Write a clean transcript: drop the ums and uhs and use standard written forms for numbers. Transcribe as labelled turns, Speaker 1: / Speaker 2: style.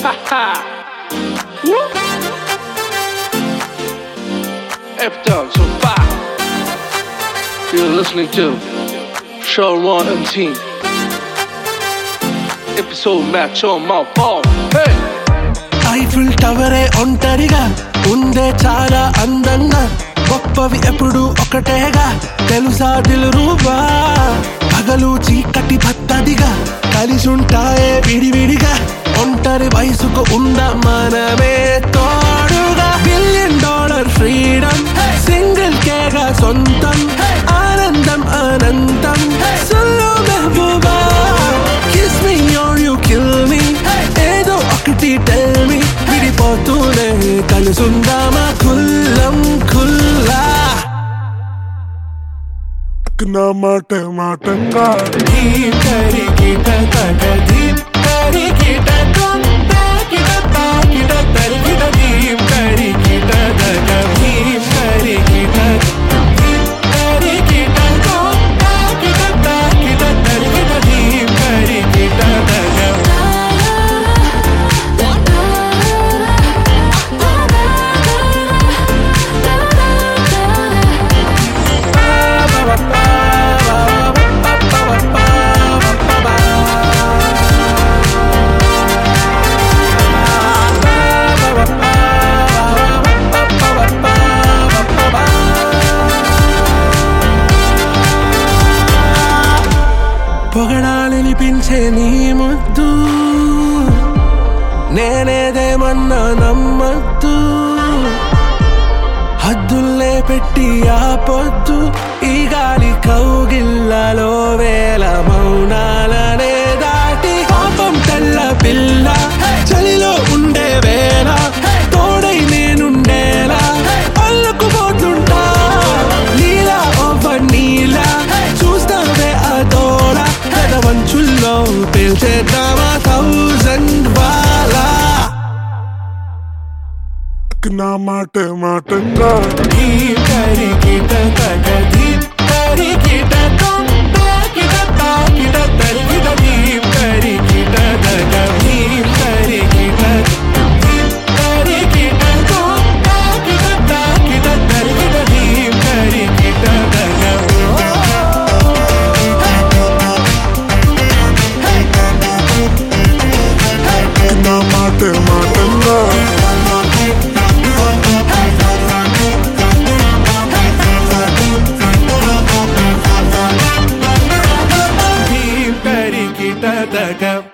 Speaker 1: Episode 5. You're listening to Sharon and Team. Episode match on my phone. Hey!
Speaker 2: Eiffel టవరే ఒంటరిగా ఉందే చాలా అందంగా, గొప్పవి ఎప్పుడు ఒకటేగా తెలుసా దిల్‌రుబా. పగలు చీకటి పత్తదిగా కలిసుంటాయే విడివిడిగా, ఒంటరి వయసుకు ఉందా మనమే తోడుగా. $1 బిలియన్ ఫ్రీడమ్, సింగిల్ కేగా సొంతం, ఆనందం అనంతం. సొల్లు మెహబూబా, kiss me are you kill me, ఏదో ఒకటి టెల్ మీ. విడిపోతూనే కలుసుందామా కుల్లం కుల్లా.
Speaker 3: నా మాట మాటంగా
Speaker 2: ధీమ్ తరికిట తగ, ధీమ్ తరికిట తాకిట తాకిట తరికిట, ధీమ్ తరికిట తగ, ధీమ్ తరికిట, ధీమ్ తరికిట తాకిట తాకిట తరికిట, ధీమ్ తరికిట తగ. పొగడాలనిపించే నీ ముద్దు, నేనేదేమన్నా నమ్మద్దు. హద్దుల్లే పెట్టి ఆపొద్దు, ఈ గాలి కౌగిల్లలో వేల మౌనాలనే దాటి. పాపం తెల్ల పిల్ల చలిలో ఉండే వేళ, తోడై నేనుండేలా అల్లుకుపోతుంటా. నీలా ఓవర్ నీలా చూస్తావే అదోల, పెదవంచుల్లో పేల్చేద్దామా 1000 వాలా.
Speaker 3: నా మాట మాటంగా
Speaker 2: ధీమ్ తరికిట తగ, ధీమ్ తరికిట తాకిట తాకిట తరికిట, ధీమ్ తరికిట తగ, ధీమ్ తరికిట, ధీమ్ తరికిట తాకిట తాకిట తరికిట, ధీమ్ తరికిట తగ.
Speaker 3: నా మాట మాటంగా
Speaker 2: ధీమ్ తరికిట తగ.